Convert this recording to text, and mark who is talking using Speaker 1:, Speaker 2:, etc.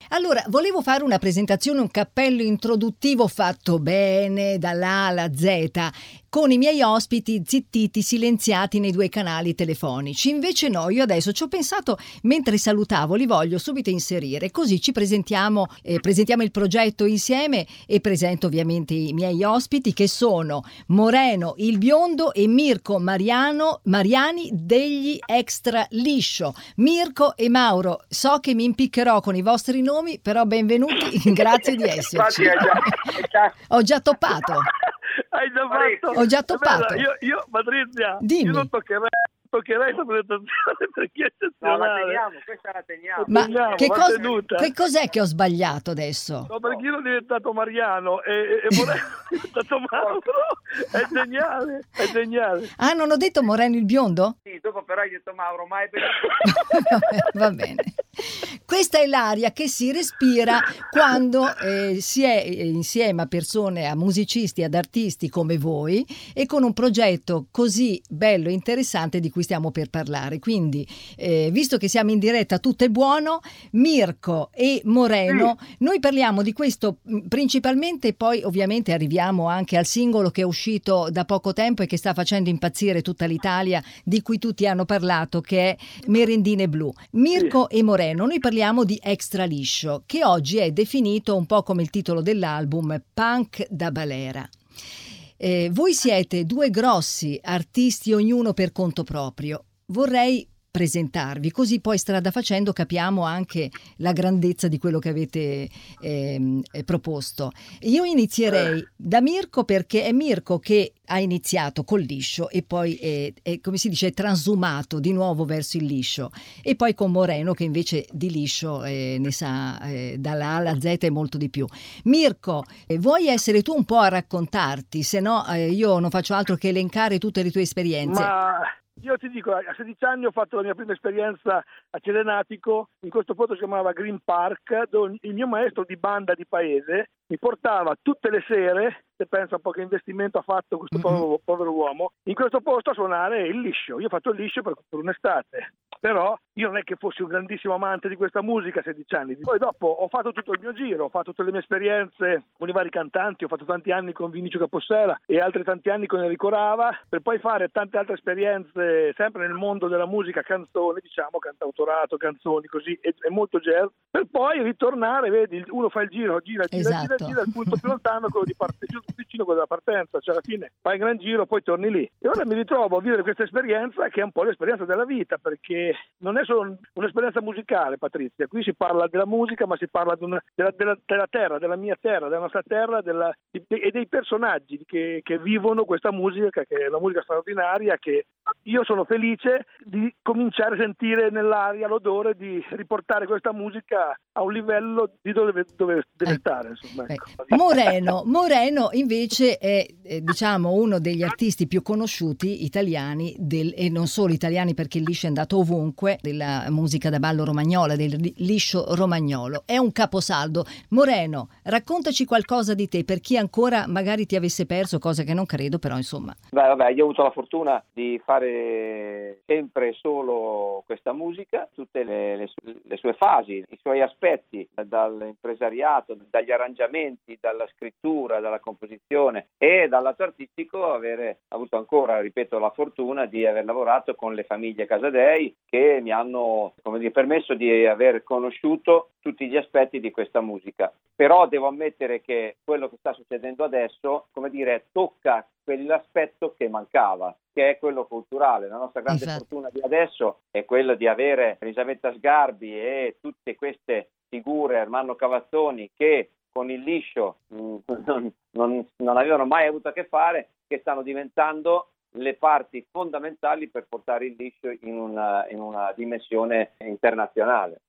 Speaker 1: Allora, volevo fare una presentazione, un cappello introduttivo fatto bene dall'A alla Z, con i miei ospiti zittiti, silenziati nei 2 canali telefonici. Invece no, io adesso ci ho pensato mentre salutavo, li voglio subito inserire, così ci presentiamo il progetto insieme e presento ovviamente i miei ospiti, che sono Moreno il Biondo e Mirko Mariani degli Extra Liscio. Mirko e Mauro, so che mi impiccherò con i vostri nomi, però benvenuti, grazie di esserci. Ho già toppato.
Speaker 2: Hai già fatto?
Speaker 1: Ho già toppato.
Speaker 2: Io Patrizia,
Speaker 1: Dimmi.
Speaker 2: io non toccherei la presentazione perché è eccezionale.
Speaker 3: No, la teniamo, questa la teniamo.
Speaker 1: Ma
Speaker 2: tenuta.
Speaker 1: che cos'è che ho sbagliato adesso?
Speaker 2: No, perché io ero diventato Mariano e Moreno è diventato Mauro. È geniale.
Speaker 1: Ah, non ho detto Moreno il Biondo?
Speaker 3: Sì, dopo però hai detto Mauro, ma è
Speaker 1: Va bene. Questa è l'aria che si respira quando si è insieme a persone, a musicisti, ad artisti come voi, e con un progetto così bello e interessante di cui stiamo per parlare. Quindi, visto che siamo in diretta, tutto è buono. Mirko e Moreno, noi parliamo di questo principalmente, poi ovviamente arriviamo anche al singolo che è uscito da poco tempo e che sta facendo impazzire tutta l'Italia, di cui tutti hanno parlato, che è Merendine Blu. Mirko e Moreno, noi parliamo di Extra Liscio, che oggi è definito un po' come il titolo dell'album, punk da balera. Voi siete 2 grossi artisti, ognuno per conto proprio. Vorrei presentarvi, così poi strada facendo capiamo anche la grandezza di quello che avete proposto. Io inizierei da Mirko, perché è Mirko che ha iniziato col liscio e poi è, come si dice, è transumato di nuovo verso il liscio, e poi con Moreno che invece di liscio ne sa dalla A alla Z e molto di più. Mirko, vuoi essere tu un po' a raccontarti, se no io non faccio altro che elencare tutte le tue esperienze.
Speaker 2: Ma io ti dico, a 16 anni ho fatto la mia prima esperienza a Cerenatico, in questo posto si chiamava Green Park, dove il mio maestro di banda di paese mi portava tutte le sere, se pensa un po' che investimento ha fatto questo povero uomo, in questo posto a suonare il liscio. Io ho fatto il liscio per un'estate, però io non è che fossi un grandissimo amante di questa musica a 16 anni. Poi dopo ho fatto tutto il mio giro, ho fatto tutte le mie esperienze con i vari cantanti, ho fatto tanti anni con Vinicio Capossela e altri tanti anni con Enrico Rava, per poi fare tante altre esperienze sempre nel mondo della musica, canzone, diciamo, cantautorato, canzoni, così, e molto jazz, per poi ritornare, vedi, uno fa il giro, gira,
Speaker 1: Esatto.
Speaker 2: gira, il punto più lontano, quello di vicino, quello della partenza, cioè alla fine fai il gran giro, poi torni lì. E ora mi ritrovo a vivere questa esperienza che è un po' l'esperienza della vita, perché non è solo un'esperienza musicale, Patrizia, qui si parla della musica, ma si parla della terra, della mia terra, della nostra terra, e dei personaggi che vivono questa musica, che è una musica straordinaria, che io sono felice di cominciare a sentire nell'aria l'odore, di riportare questa musica a un livello di dove deve stare, insomma. Ecco.
Speaker 1: Moreno invece è diciamo uno degli artisti più conosciuti italiani e non solo italiani, perché il liscio è andato ovunque, della musica da ballo romagnola, del liscio romagnolo. È un caposaldo. Moreno, raccontaci qualcosa di te, per chi ancora magari ti avesse perso, cosa che non credo, però insomma.
Speaker 3: Vabbè, io ho avuto la fortuna di fare sempre solo questa musica, tutte le sue fasi, i suoi aspetti, dall'impresariato, dagli arrangiamenti, dalla scrittura, dalla composizione, e dal lato artistico avere avuto ancora, ripeto, la fortuna di aver lavorato con le famiglie Casadei, che mi hanno, permesso di aver conosciuto tutti gli aspetti di questa musica. Però devo ammettere che quello che sta succedendo adesso, tocca quell'aspetto che mancava, che è quello culturale. La nostra grande fortuna di adesso è quella di avere Elisabetta Sgarbi e tutte queste figure, Ermanno Cavazzoni, che con il liscio non avevano mai avuto a che fare, che stanno diventando le parti fondamentali per portare il liscio in una dimensione internazionale.